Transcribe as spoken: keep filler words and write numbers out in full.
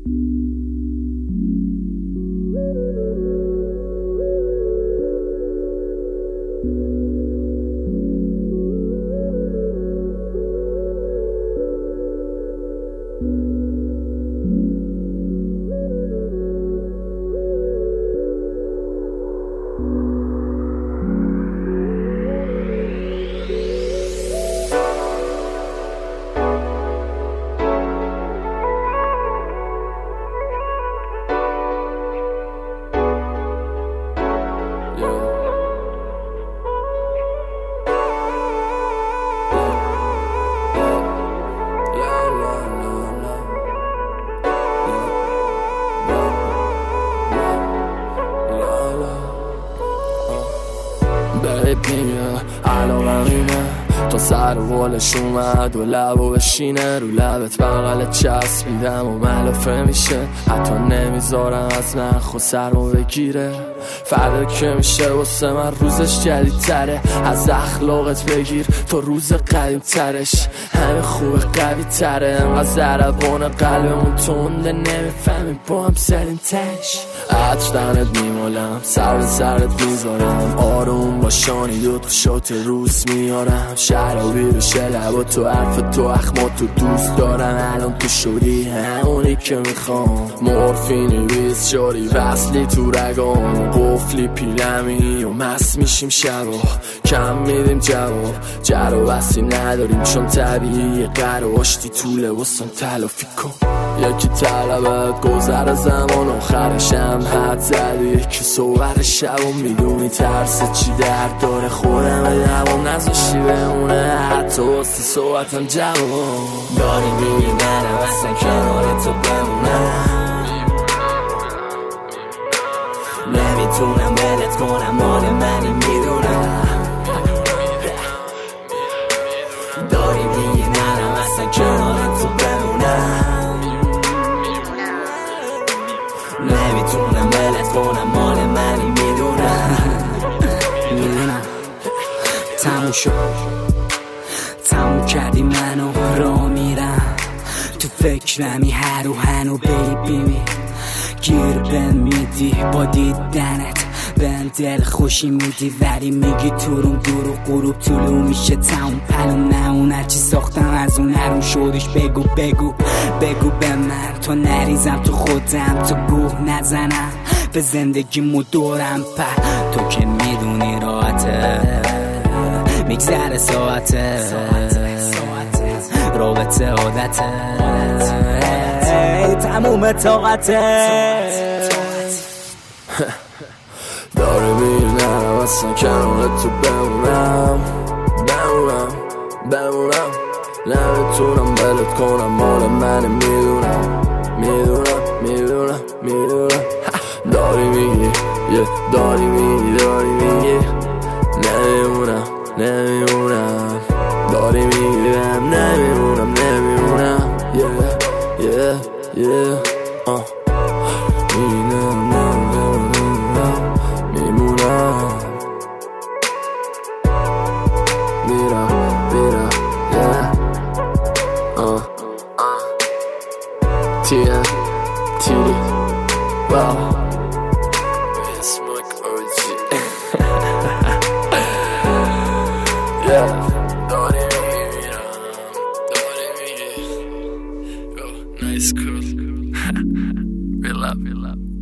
ببینه علاقم اینه تا سر و بالش اومد و لبو بشینه رو لبت بغلت چسبیدم و ملافه میشه حتی نمیذارم از نخ و سرمو بگیره فردا که میشه واسه من روزش جدیدتره از اخلاقت بگیر تا روز قدیم ترش همه خوبه قوی تره انقدر ضربان قلبمون تونده نمیفهمیم با هم زدیم تش عطر دهنت میمالم سر به سرت میذارم آروم باشانی دو تا شات روز میارم شرابی بشه لبا تو حرف تو اخمات تو دوست دارم الان تو شدی همونی که میخوام مورفینی بیز شدی وصلی تو رگام قفلی پیلمی و مست میشیم شبا کم میدیم جواب جر و بسی نداریم چون طبیعی قرار آشتی طوله واسم تلافی کن یکی طلبت گذر زمان آخرشم حد زدی که صور شب و میدونی ترس چی درد داره خودم دوام نذاشتی بمونه حتی واسه صحبتم جواب داری میگی منم اصلا کنار تو بمونم نمیتونم بلت کنم مال منی میدونم داری میگی منم اصلا کنار تو بمونم نمیتونم بلت کنم مال منی میدونم میدونم تموم شد تموم کردی منو راه میرم تو فکرمی هر و هنو بیبی می گیر بهم میدی با دیدنت بهم دل خوشی میدی ولی میگی تو روم دور و غروب طولو میشه تموم پلوم نه اون هرچی ساختم از اون هرون شدش بگو بگو بگو به من تو نریزم تو خودم تو گوه نزنم به زندگیمو دورم پر تو که میدونی راحته میگذره ساعته رابطه عادته تموم طاقته داره میری نرم اصلا کنار تو بمونم بمونم بمونم نمیتونم بلت کنم مال من میدونم میدونم میدونم میدونم داری میگی یه داری میگی داری میگی نمیمونم نمیمونم داری میگم نمیمونم نمیمونم yeah yeah yeah uh میمونم نمیمونم میمونم میرم میرم yeah uh uh T N T D wow smoke O G yeah Nice, cool. We love, we love.